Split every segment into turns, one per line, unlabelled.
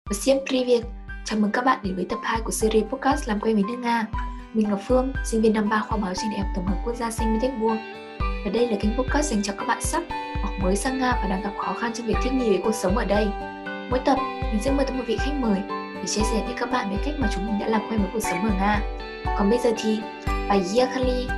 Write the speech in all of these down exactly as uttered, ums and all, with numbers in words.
Всем привет! Chào mừng các bạn đến với tập hai của series podcast làm quen với nước Nga. Mình là Phương, sinh viên năm ba khoa báo trường Đại học Tổng hợp Quốc gia Saint Petersburg. Và đây là kênh podcast dành cho các bạn sắp hoặc mới sang Nga và đang gặp khó khăn trong việc thích nghi với cuộc sống ở đây. Mỗi tập, mình sẽ mời tới một vị khách mời để chia sẻ với các bạn về cách mà chúng mình đã làm quen với cuộc sống ở Nga. Còn bây giờ thì, Поехали!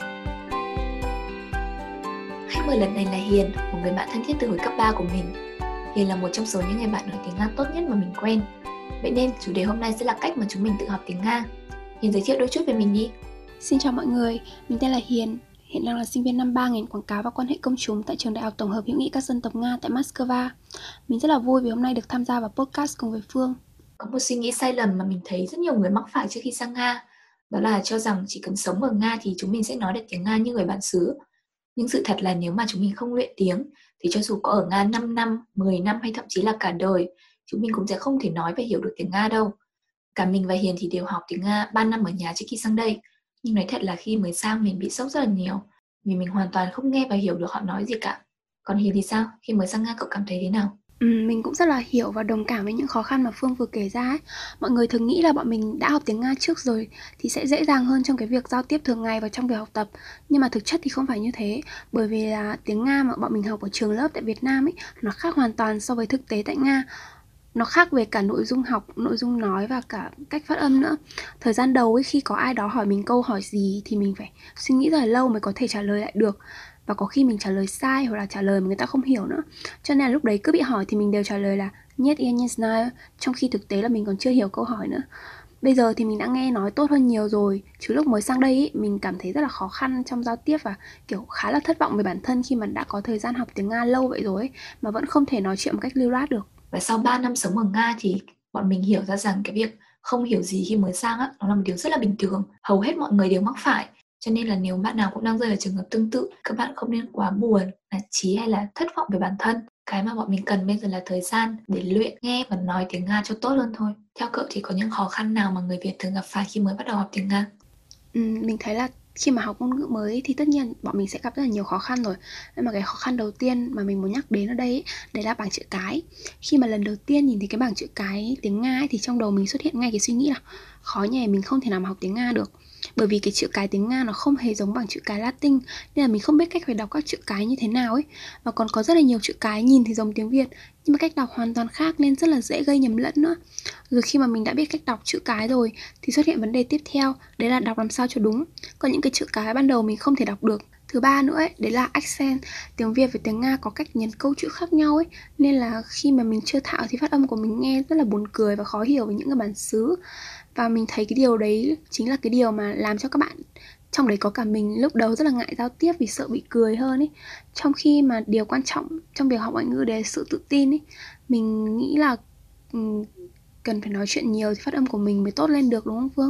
Khách mời lần này là Hiền, một người bạn thân thiết từ hồi cấp ba của mình. Hiền là một trong số những người bạn nói tiếng Nga tốt nhất mà mình quen. Vậy nên chủ đề hôm nay sẽ là cách mà chúng mình tự học tiếng Nga. Hiền giới thiệu đôi chút về mình đi.
Xin chào mọi người, mình tên là Hiền, hiện đang là sinh viên năm ba ngành quảng cáo và quan hệ công chúng tại trường Đại học Tổng hợp Hữu nghị các dân tộc Nga tại Moscow. Mình rất là vui vì hôm nay được tham gia vào podcast cùng với Phương.
Có một suy nghĩ sai lầm mà mình thấy rất nhiều người mắc phải trước khi sang Nga. Đó là cho rằng chỉ cần sống ở Nga thì chúng mình sẽ nói được tiếng Nga như người bản xứ. Nhưng sự thật là nếu mà chúng mình không luyện tiếng thì cho dù có ở Nga năm năm, mười năm hay thậm chí là cả đời, chúng mình cũng sẽ không thể nói và hiểu được tiếng Nga đâu. Cả mình và Hiền thì đều học tiếng Nga ba năm ở nhà trước khi sang đây. Nhưng nói thật là khi mới sang mình bị sốc rất là nhiều, vì mình hoàn toàn không nghe và hiểu được họ nói gì cả. Còn Hiền thì sao? Khi mới sang Nga cậu cảm thấy thế nào?
Ừ, mình cũng rất là hiểu và đồng cảm với những khó khăn mà Phương vừa kể ra ấy. Mọi người thường nghĩ là bọn mình đã học tiếng Nga trước rồi thì sẽ dễ dàng hơn trong cái việc giao tiếp thường ngày và trong việc học tập. Nhưng mà thực chất thì không phải như thế. Bởi vì là tiếng Nga mà bọn mình học ở trường lớp tại Việt Nam ấy, nó khác hoàn toàn so với thực tế tại Nga. Nó khác về cả nội dung học, nội dung nói và cả cách phát âm nữa. Thời gian đầu ấy, khi có ai đó hỏi mình câu hỏi gì thì mình phải suy nghĩ rất là lâu mới có thể trả lời lại được. Và có khi mình trả lời sai hoặc là trả lời mà người ta không hiểu nữa. Cho nên là lúc đấy cứ bị hỏi thì mình đều trả lời là Нет, я не знаю, trong khi thực tế là mình còn chưa hiểu câu hỏi nữa. Bây giờ thì mình đã nghe nói tốt hơn nhiều rồi. Chứ lúc mới sang đây ý, mình cảm thấy rất là khó khăn trong giao tiếp và kiểu khá là thất vọng về bản thân khi mà đã có thời gian học tiếng Nga lâu vậy rồi ấy, mà vẫn không thể nói chuyện một cách lưu loát được.
Và sau ba năm sống ở Nga thì bọn mình hiểu ra rằng cái việc không hiểu gì khi mới sang á, nó là một điều rất là bình thường. Hầu hết mọi người đều mắc phải. Cho nên là nếu bạn nào cũng đang rơi vào trường hợp tương tự, các bạn không nên quá buồn, nản chí hay là thất vọng về bản thân. Cái mà bọn mình cần bây giờ là thời gian để luyện nghe và nói tiếng Nga cho tốt hơn thôi. Theo cậu thì có những khó khăn nào mà người Việt thường gặp phải khi mới bắt đầu học tiếng Nga?
Ừ, mình thấy là khi mà học ngôn ngữ mới thì tất nhiên bọn mình sẽ gặp rất là nhiều khó khăn rồi. Nhưng mà cái khó khăn đầu tiên mà mình muốn nhắc đến ở đây ấy, đấy là bảng chữ cái. Khi mà lần đầu tiên nhìn thấy cái bảng chữ cái tiếng Nga ấy, thì trong đầu mình xuất hiện ngay cái suy nghĩ là khó nhỉ, mình không thể nào mà học tiếng Nga được. Bởi vì cái chữ cái tiếng Nga nó không hề giống bảng chữ cái Latin, nên là mình không biết cách phải đọc các chữ cái như thế nào ấy. Và còn có rất là nhiều chữ cái nhìn thì giống tiếng Việt, nhưng mà cách đọc hoàn toàn khác nên rất là dễ gây nhầm lẫn nữa. Rồi khi mà mình đã biết cách đọc chữ cái rồi thì xuất hiện vấn đề tiếp theo, đấy là đọc làm sao cho đúng. Có những cái chữ cái ban đầu mình không thể đọc được. Thứ ba nữa ấy, đấy là accent. Tiếng Việt và tiếng Nga có cách nhấn câu chữ khác nhau ấy, nên là khi mà mình chưa thạo thì phát âm của mình nghe rất là buồn cười và khó hiểu với những người bản xứ. Và mình thấy cái điều đấy chính là cái điều mà làm cho các bạn, trong đấy có cả mình, lúc đầu rất là ngại giao tiếp vì sợ bị cười hơn ấy. Trong khi mà điều quan trọng trong việc học ngoại ngữ đấy là sự tự tin ấy. Mình nghĩ là um, cần phải nói chuyện nhiều thì phát âm của mình mới tốt lên được, đúng không Phương?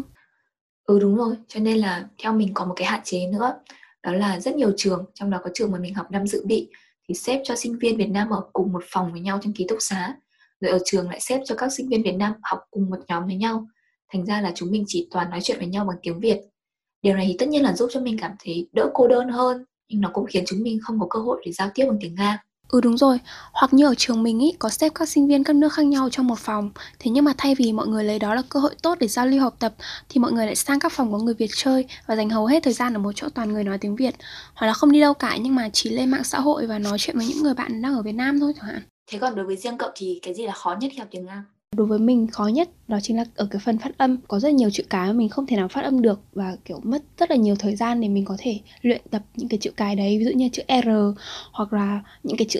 Ừ đúng rồi, cho nên là theo mình có một cái hạn chế nữa. Đó là rất nhiều trường, trong đó có trường mà mình học năm dự bị, thì xếp cho sinh viên Việt Nam ở cùng một phòng với nhau trong ký túc xá. Rồi ở trường lại xếp cho các sinh viên Việt Nam học cùng một nhóm với nhau. Thành ra là chúng mình chỉ toàn nói chuyện với nhau bằng tiếng Việt. Điều này thì tất nhiên là giúp cho mình cảm thấy đỡ cô đơn hơn, nhưng nó cũng khiến chúng mình không có cơ hội để giao tiếp bằng tiếng Nga.
Ừ đúng rồi, hoặc như ở trường mình ý, có xếp các sinh viên các nước khác nhau trong một phòng. Thế nhưng mà thay vì mọi người lấy đó là cơ hội tốt để giao lưu học tập, thì mọi người lại sang các phòng có người Việt chơi và dành hầu hết thời gian ở một chỗ toàn người nói tiếng Việt. Hoặc là không đi đâu cả nhưng mà chỉ lên mạng xã hội và nói chuyện với những người bạn đang ở Việt Nam thôi chẳng hạn.
Thế còn đối với riêng cậu thì cái gì là khó nhất khi học tiếng Nga?
Đối với mình khó nhất đó chính là ở cái phần phát âm. Có rất nhiều chữ cái mà mình không thể nào phát âm được và kiểu mất rất là nhiều thời gian để mình có thể luyện tập những cái chữ cái đấy. Ví dụ như chữ R hoặc là những cái chữ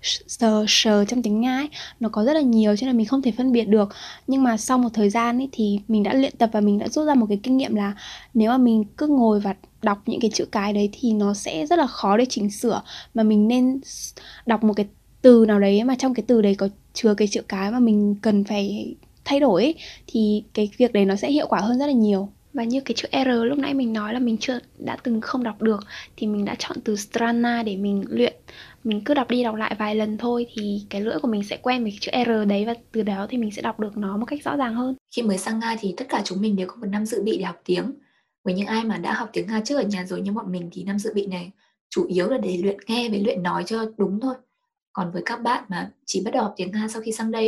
sờ sờ trong tiếng Nga ấy, nó có rất là nhiều cho nên mình không thể phân biệt được. Nhưng mà sau một thời gian ấy thì mình đã luyện tập và mình đã rút ra một cái kinh nghiệm là nếu mà mình cứ ngồi và đọc những cái chữ cái đấy thì nó sẽ rất là khó để chỉnh sửa, mà mình nên đọc một cái từ nào đấy mà trong cái từ đấy có chứa cái chữ cái mà mình cần phải thay đổi ấy, thì cái việc đấy nó sẽ hiệu quả hơn rất là nhiều. Và như cái chữ R lúc nãy mình nói là mình chưa đã từng không đọc được thì mình đã chọn từ strana để mình luyện. Mình cứ đọc đi đọc lại vài lần thôi thì cái lưỡi của mình sẽ quen với cái chữ R đấy, và từ đó thì mình sẽ đọc được nó một cách rõ ràng hơn.
Khi mới sang Nga thì tất cả chúng mình đều có một năm dự bị để học tiếng. Với những ai mà đã học tiếng Nga trước ở nhà rồi như bọn mình thì năm dự bị này chủ yếu là để luyện nghe với luyện nói cho đúng thôi. Còn với các bạn mà chỉ bắt đầu học tiếng Nga sau khi sang đây á,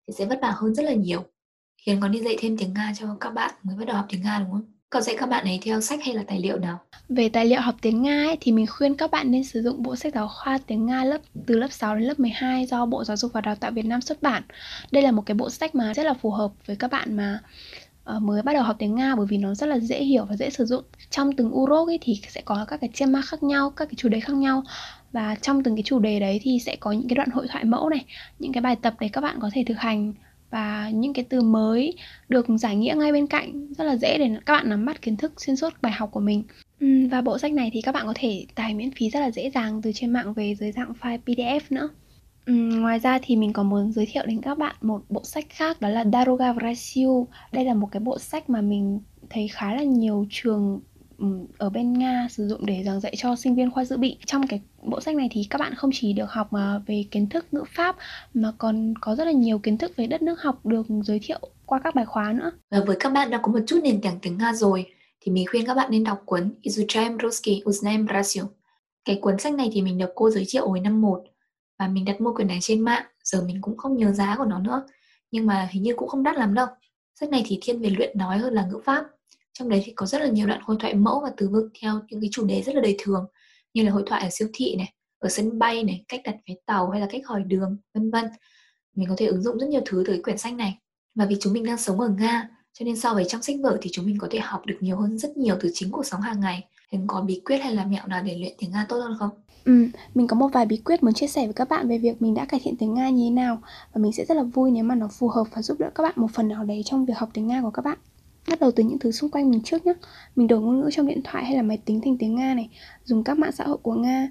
thì sẽ vất vả hơn rất là nhiều. Hiền còn đi dạy thêm tiếng Nga cho các bạn mới bắt đầu học tiếng Nga đúng không? Còn dạy các bạn ấy theo sách hay là tài liệu nào?
Về tài liệu học tiếng Nga ấy, thì mình khuyên các bạn nên sử dụng bộ sách giáo khoa tiếng Nga lớp từ lớp sáu đến lớp mười hai do Bộ Giáo dục và Đào tạo Việt Nam xuất bản. Đây là một cái bộ sách mà rất là phù hợp với các bạn mà uh, mới bắt đầu học tiếng Nga, bởi vì nó rất là dễ hiểu và dễ sử dụng. Trong từng urok ấy thì sẽ có các cái tema khác nhau, các cái chủ đề khác nhau. Và trong từng cái chủ đề đấy thì sẽ có những cái đoạn hội thoại mẫu này, những cái bài tập để các bạn có thể thực hành, và những cái từ mới được giải nghĩa ngay bên cạnh, rất là dễ để các bạn nắm bắt kiến thức xuyên suốt bài học của mình. Và bộ sách này thì các bạn có thể tải miễn phí rất là dễ dàng từ trên mạng về dưới dạng file pê đê ép nữa. Ngoài ra thì mình còn muốn giới thiệu đến các bạn một bộ sách khác, đó là Daroga Vrasiu. Đây là một cái bộ sách mà mình thấy khá là nhiều trường ở bên Nga sử dụng để giảng dạy cho sinh viên khoa dự bị. Trong cái bộ sách này thì các bạn không chỉ được học về kiến thức ngữ pháp mà còn có rất là nhiều kiến thức về đất nước học được giới thiệu qua các bài khóa nữa.
Và với các bạn đã có một chút nền tảng tiếng Nga rồi thì mình khuyên các bạn nên đọc cuốn Izuchaем Ruski Uznaem Russian. Cái cuốn sách này thì mình được cô giới thiệu hồi năm một và mình đặt mua quyển này trên mạng, giờ mình cũng không nhớ giá của nó nữa, nhưng mà hình như cũng không đắt lắm đâu. Sách này thì thiên về luyện nói hơn là ngữ pháp. Trong đấy thì có rất là nhiều đoạn hội thoại mẫu và từ vựng theo những cái chủ đề rất là đời thường, như là hội thoại ở siêu thị này, ở sân bay này, cách đặt vé tàu hay là cách hỏi đường, vân vân. Mình có thể ứng dụng rất nhiều thứ từ quyển sách này. Và vì chúng mình đang sống ở Nga, cho nên so với trong sách vở thì chúng mình có thể học được nhiều hơn rất nhiều từ chính cuộc sống hàng ngày. Thì có bí quyết hay là mẹo nào để luyện tiếng Nga tốt hơn không?
Ừ, mình có một vài bí quyết muốn chia sẻ với các bạn về việc mình đã cải thiện tiếng Nga như thế nào, và mình sẽ rất là vui nếu mà nó phù hợp và giúp đỡ các bạn một phần nào đấy trong việc học tiếng Nga của các bạn. Bắt đầu từ những thứ xung quanh mình trước nhé. Mình đổi ngôn ngữ trong điện thoại hay là máy tính thành tiếng Nga này, dùng các mạng xã hội của Nga,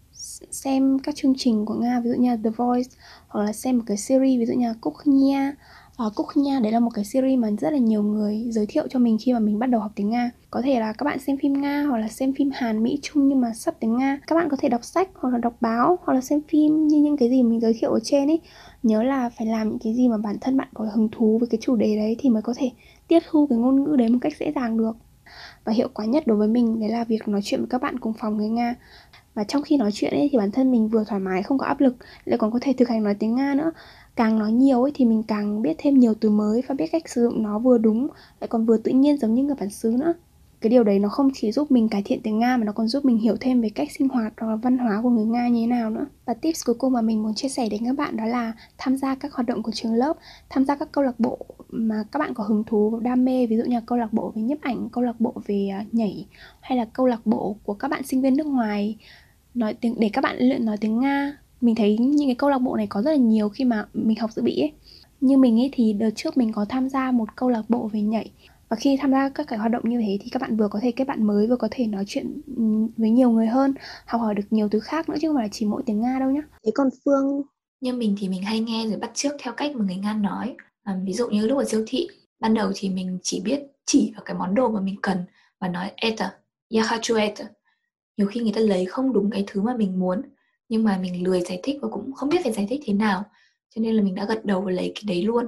xem các chương trình của Nga, ví dụ như là The Voice, hoặc là xem một cái series ví dụ như là Kukhnia. Uh, Kukhnia đấy là một cái series mà rất là nhiều người giới thiệu cho mình khi mà mình bắt đầu học tiếng Nga. Có thể là các bạn xem phim Nga hoặc là xem phim Hàn, Mỹ, Trung nhưng mà sắp tiếng Nga. Các bạn có thể đọc sách hoặc là đọc báo hoặc là xem phim như những cái gì mình giới thiệu ở trên ấy. Nhớ là phải làm những cái gì mà bản thân bạn có hứng thú với cái chủ đề đấy thì mới có thể tiếp thu cái ngôn ngữ đấy một cách dễ dàng được. Và hiệu quả nhất đối với mình đấy là việc nói chuyện với các bạn cùng phòng người Nga. Và trong khi nói chuyện ấy thì bản thân mình vừa thoải mái, không có áp lực, lại còn có thể thực hành nói tiếng Nga nữa. Càng nói nhiều ấy thì mình càng biết thêm nhiều từ mới và biết cách sử dụng nó vừa đúng, lại còn vừa tự nhiên giống như người bản xứ nữa. Cái điều đấy nó không chỉ giúp mình cải thiện tiếng Nga mà nó còn giúp mình hiểu thêm về cách sinh hoạt hoặc là văn hóa của người Nga như thế nào nữa. Và tips cuối cùng mà mình muốn chia sẻ đến các bạn đó là tham gia các hoạt động của trường lớp, tham gia các câu lạc bộ mà các bạn có hứng thú, đam mê, ví dụ như là câu lạc bộ về nhiếp ảnh, câu lạc bộ về nhảy, hay là câu lạc bộ của các bạn sinh viên nước ngoài nói tiếng để các bạn luyện nói tiếng Nga. Mình thấy những cái câu lạc bộ này có rất là nhiều khi mà mình học dự bị ấy. Như mình ấy thì đợt trước mình có tham gia một câu lạc bộ về nhảy, và khi tham gia các cái hoạt động như thế thì các bạn vừa có thể kết bạn mới, vừa có thể nói chuyện với nhiều người hơn, học hỏi được nhiều thứ khác nữa chứ không phải là chỉ mỗi tiếng Nga đâu nhá. Thế còn Phương?
Như mình thì mình hay nghe rồi bắt chước theo cách mà người Nga nói. À, ví dụ như lúc ở siêu thị, ban đầu thì mình chỉ biết chỉ vào cái món đồ mà mình cần và nói это, я хочу это. Nhiều khi người ta lấy không đúng cái thứ mà mình muốn, nhưng mà mình lười giải thích và cũng không biết phải giải thích thế nào, cho nên là mình đã gật đầu và lấy cái đấy luôn.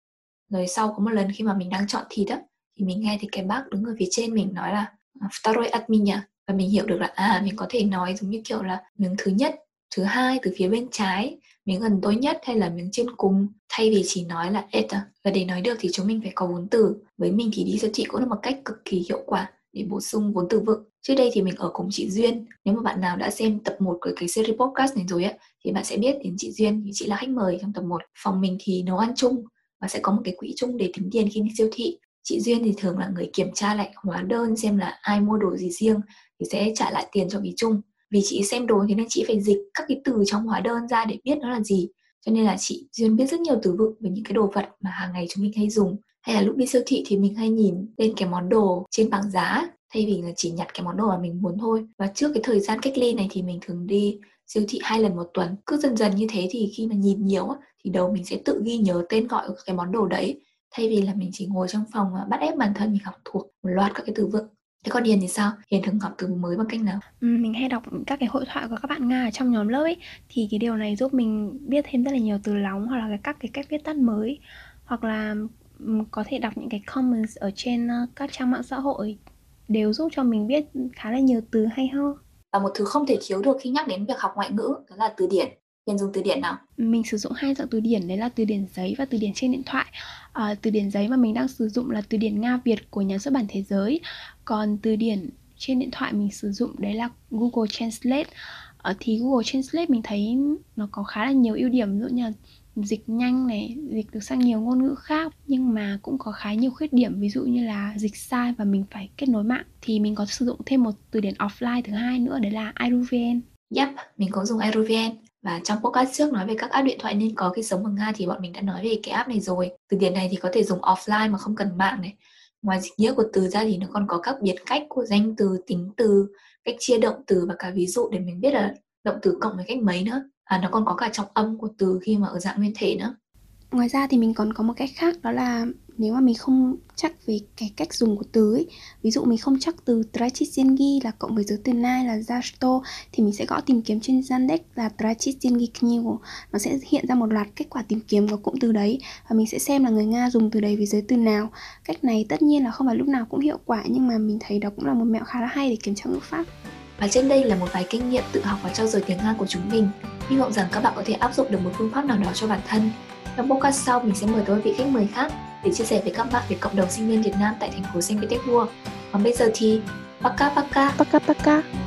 Rồi sau có một lần khi mà mình đang chọn thịt á, thì mình nghe thấy cái bác đứng ở phía trên mình nói là второй от меня, và mình hiểu được là à mình có thể nói giống như kiểu là miếng thứ nhất, thứ hai từ phía bên trái, miếng gần tôi nhất hay là miếng trên cùng, thay vì chỉ nói là это. Và để nói được thì chúng mình phải có vốn từ. Với mình thì đi siêu thị cũng là một cách cực kỳ hiệu quả để bổ sung vốn từ vựng. Trước đây thì mình ở cùng chị Duyên. Nếu mà bạn nào đã xem tập một của cái series podcast này rồi á, thì bạn sẽ biết đến chị Duyên, vì chị là khách mời trong tập một. Phòng mình thì nấu ăn chung và sẽ có một cái quỹ chung để tính tiền khi đi siêu thị. Chị Duyên thì thường là người kiểm tra lại hóa đơn xem là ai mua đồ gì riêng thì sẽ trả lại tiền cho quỹ chung. Vì chị xem đồ thì nên chị phải dịch các cái từ trong hóa đơn ra để biết nó là gì. Cho nên là chị Duyên biết rất nhiều từ vựng về những cái đồ vật mà hàng ngày chúng mình hay dùng. Hay là lúc đi siêu thị thì mình hay nhìn lên cái món đồ trên bảng giá thay vì là chỉ nhặt cái món đồ mà mình muốn thôi. Và trước cái thời gian cách ly này thì mình thường đi siêu thị hai lần một tuần. Cứ dần dần như thế thì khi mà nhìn nhiều thì đầu mình sẽ tự ghi nhớ tên gọi của cái món đồ đấy, thay vì là mình chỉ ngồi trong phòng và bắt ép bản thân mình học thuộc một loạt các cái từ vựng. Thế còn Hiền thì sao? Hiền thường học từ mới bằng cách nào?
Ừ, mình hay đọc các cái hội thoại của các bạn Nga ở trong nhóm lớp ấy, thì cái điều này giúp mình biết thêm rất là nhiều từ lóng hoặc là các cái cách viết tắt mới, hoặc là có thể đọc những cái comments ở trên các trang mạng xã hội, đều giúp cho mình biết khá là nhiều từ hay ho.
Và một thứ không thể thiếu được khi nhắc đến việc học ngoại ngữ đó là từ điển. Hiền dùng từ điển nào?
Mình sử dụng hai dạng từ điển, đấy là từ điển giấy và từ điển trên điện thoại. À, từ điển giấy mà mình đang sử dụng là từ điển Nga Việt của Nhà xuất bản Thế giới. Còn từ điển trên điện thoại mình sử dụng đấy là Google Translate. À, thì Google Translate mình thấy nó có khá là nhiều ưu điểm, ví dụ như là dịch nhanh này, dịch được sang nhiều ngôn ngữ khác, nhưng mà cũng có khá nhiều khuyết điểm, ví dụ như là dịch sai và mình phải kết nối mạng. Thì mình có sử dụng thêm một từ điển offline thứ hai nữa, đấy là i đê vê en.
Yep, mình cũng dùng i đê vê en. Và trong podcast trước nói về các app điện thoại nên có khi sống ở Nga thì bọn mình đã nói về cái app này rồi. Từ điển này thì có thể dùng offline mà không cần mạng này. Ngoài dịch nghĩa của từ ra thì nó còn có các biệt cách của danh từ, tính từ, cách chia động từ và cả ví dụ để mình biết là động từ cộng với cách mấy nữa. À, nó còn có cả trọng âm của từ khi mà ở dạng nguyên thể nữa.
Ngoài ra thì mình còn có một cách khác, đó là nếu mà mình không chắc về cái cách dùng của từ ấy, ví dụ mình không chắc từ Trachitengi là cộng với giới từ Nai là za что, thì mình sẽ gõ tìm kiếm trên Yandex là Trachitengi knigu. Nó sẽ hiện ra một loạt kết quả tìm kiếm của cụm từ đấy và mình sẽ xem là người Nga dùng từ đấy với giới từ nào. Cách này tất nhiên là không phải lúc nào cũng hiệu quả, nhưng mà mình thấy đó cũng là một mẹo khá là hay để kiểm tra ngữ pháp.
Và trên đây là một vài kinh nghiệm tự học và trau dồi tiếng Nga của chúng mình. Hy vọng rằng các bạn có thể áp dụng được một phương pháp nào đó cho bản thân. Trong podcast sau, mình sẽ mời tới vị khách mời khác để chia sẻ với các bạn về cộng đồng sinh viên Việt Nam tại thành phố Saint Petersburg. Còn bây giờ thì, paka paka.
Paka paka.